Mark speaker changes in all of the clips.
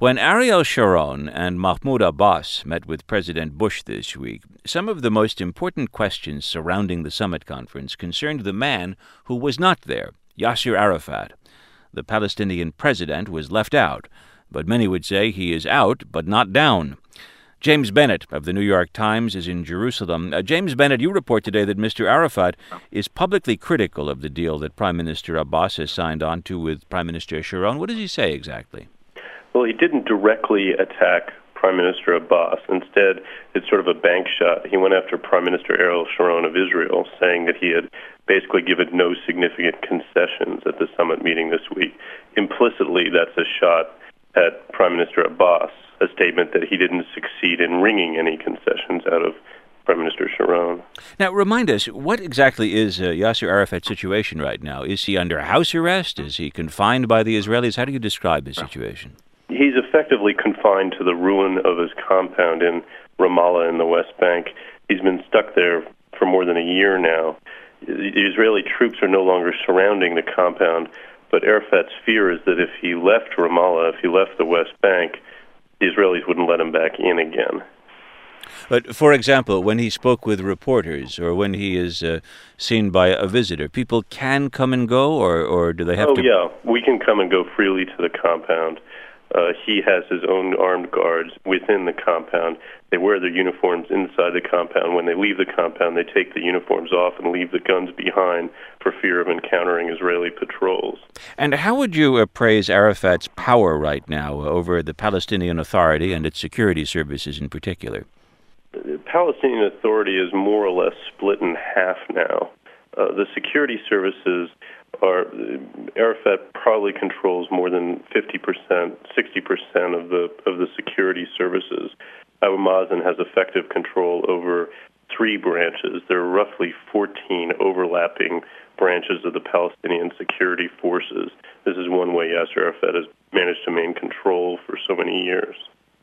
Speaker 1: When Ariel Sharon and Mahmoud Abbas met with President Bush this week, some of the most important questions surrounding the summit conference concerned the man who was not there, Yasser Arafat. The Palestinian president was left out, but many would say he is out but not down. James Bennett of the New York Times is in Jerusalem. James Bennett, you report today that Mr. Arafat is publicly critical of the deal that Prime Minister Abbas has signed on to with Prime Minister Sharon. What does he say exactly?
Speaker 2: Well, he didn't directly attack Prime Minister Abbas. Instead, it's sort of a bank shot. He went after Prime Minister Ariel Sharon of Israel, saying that he had basically given no significant concessions at the summit meeting this week. Implicitly, that's a shot at Prime Minister Abbas, a statement that he didn't succeed in wringing any concessions out of Prime Minister Sharon.
Speaker 1: Now, remind us, what exactly is Yasser Arafat's situation right now? Is he under house arrest? Is he confined by the Israelis? How do you describe his situation?
Speaker 2: He's effectively confined to the ruin of his compound in Ramallah in the West Bank. He's been stuck there for more than a year now. The Israeli troops are no longer surrounding the compound, but Arafat's fear is that if he left Ramallah, if he left the West Bank, the Israelis wouldn't let him back in again.
Speaker 1: But, for example, when he spoke with reporters or when he is seen by a visitor, people can come and go, or do they have to...
Speaker 2: Oh, yeah. We can come and go freely to the compound. He has his own armed guards within the compound. They wear their uniforms inside the compound. When they leave the compound, they take the uniforms off and leave the guns behind for fear of encountering Israeli patrols.
Speaker 1: And how would you appraise Arafat's power right now over the Palestinian Authority and its security services in particular?
Speaker 2: The Palestinian Authority is more or less split in half now. The security services Arafat probably controls more than 50%, 60% of the security services. Abu Mazen has effective control over 3 branches. There are roughly 14 overlapping branches of the Palestinian security forces. This is one way Yasser Arafat has managed to maintain control for so many years.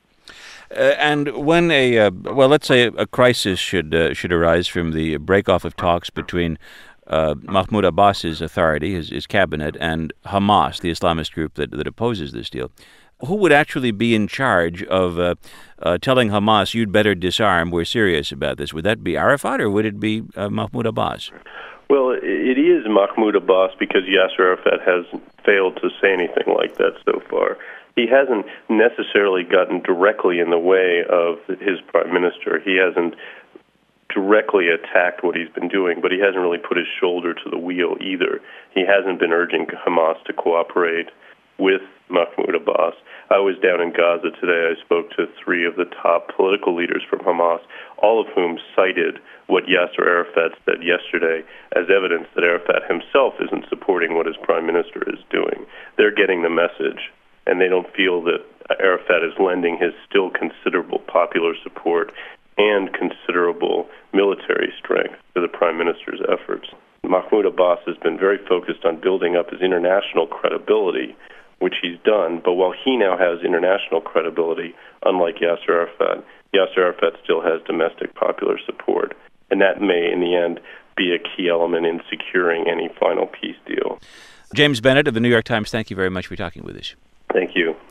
Speaker 1: And when let's say a crisis should arise from the break-off of talks between Mahmoud Abbas's authority, his cabinet, and Hamas, the Islamist group that opposes this deal, who would actually be in charge of telling Hamas, you'd better disarm, we're serious about this? Would that be Arafat or would it be Mahmoud Abbas?
Speaker 2: Well, it is Mahmoud Abbas because Yasser Arafat has failed to say anything like that so far. He hasn't necessarily gotten directly in the way of his prime minister. He hasn't directly attacked what he's been doing, but he hasn't really put his shoulder to the wheel either. He hasn't been urging Hamas to cooperate with Mahmoud Abbas. I was down in Gaza today. I spoke to 3 of the top political leaders from Hamas, all of whom cited what Yasser Arafat said yesterday as evidence that Arafat himself isn't supporting what his prime minister is doing. They're getting the message, and they don't feel that Arafat is lending his still considerable popular support and considerable military strength to the prime minister's efforts. Mahmoud Abbas has been very focused on building up his international credibility, which he's done, but while he now has international credibility, unlike Yasser Arafat still has domestic popular support, and that may, in the end, be a key element in securing any final peace deal.
Speaker 1: James Bennett of the New York Times, thank you very much for talking with us.
Speaker 2: Thank you.